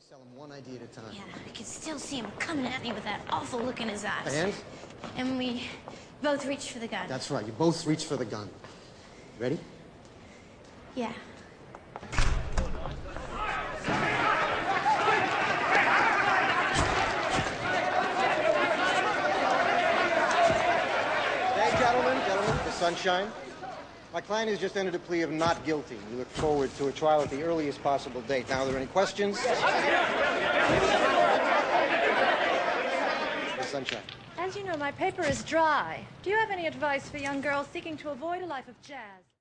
Sell him one idea at a time. Yeah, I can still see him coming at me with that awful look in his eyes. And? And we both reached for the gun. That's right. You both reach for the gun. Ready? Yeah. Hey, gentlemen, the sunshine. My client has just entered a plea of not guilty. We look forward to a trial at the earliest possible date. Now, are there any questions? The sunshine. As you know, my paper is dry. Do you have any advice for young girls seeking to avoid a life of jazz?